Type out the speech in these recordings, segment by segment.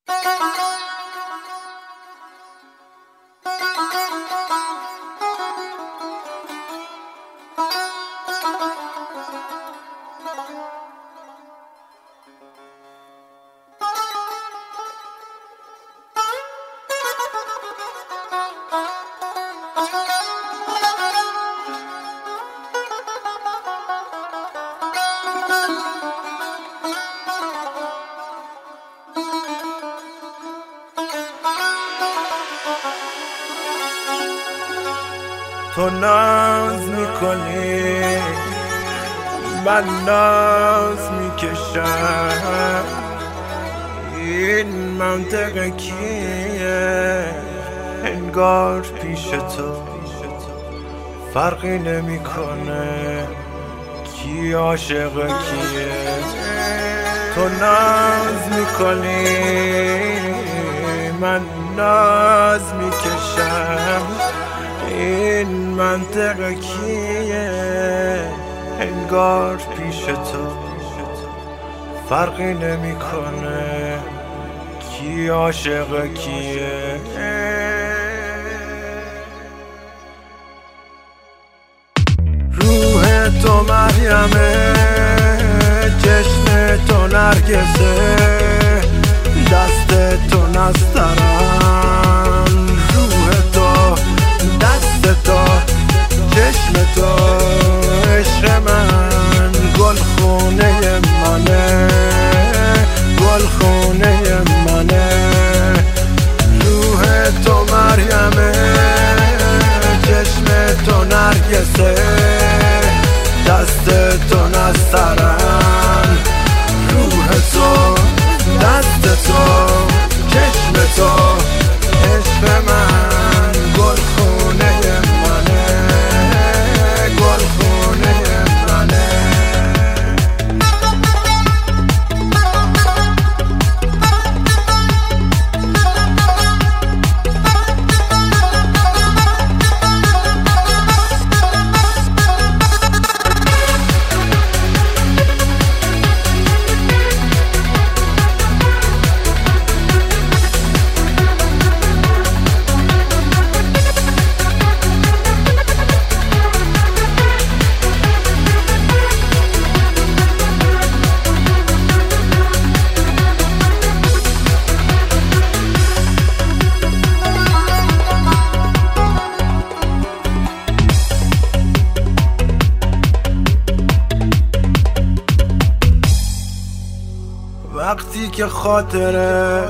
تو ناز میکنی من ناز میکشم، این منطقه کیه؟ انگار پیش تو فرقی نمیکنه کی عاشق کیه. تو ناز میکنی من ناز میکشم، این منطقه کیه؟ انگار پیش تو فرقی نمیکنه کی عاشق کیه. روح تو مریمه، چشم تو نرگسه، دست تو نسترن. روح تو، دست تو، چشم تو، عشق من گل خونه منه، گل خونه منه. روح تو مریمه، چشم تو نرگسه، دست تو نسترن. روح تو، دست تو، چشم تو، عشق من گل خونه منه، گل خونه منه. وقتی که خاطره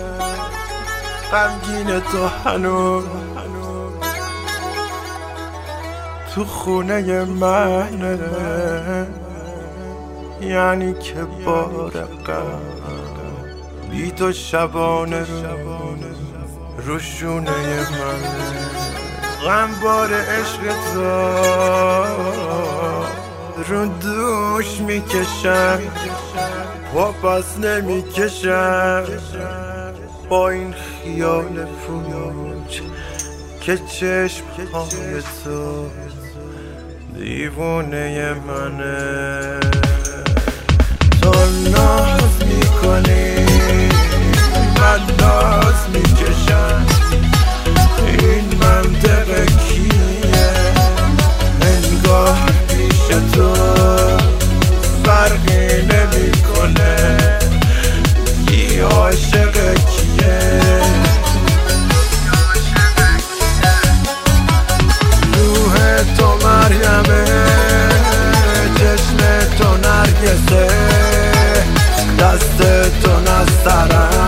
غمگین تو هنوز تو خونه منه، یعنی که بار غم بی تو شبانه رو شونه منه. غم بار عشق تو رو دوش میکشم، پا پس نمیکشم با این خیال پوچ که چشم های تو دیوونه منه. تو ناز میکنی من ناز میکشم، این منطقه کیه؟ انگار پیش تو فرقی نمیکنه کی عاشق کیه. روح تو مریمه، چشم تو نرگسه، دست تو نسترن.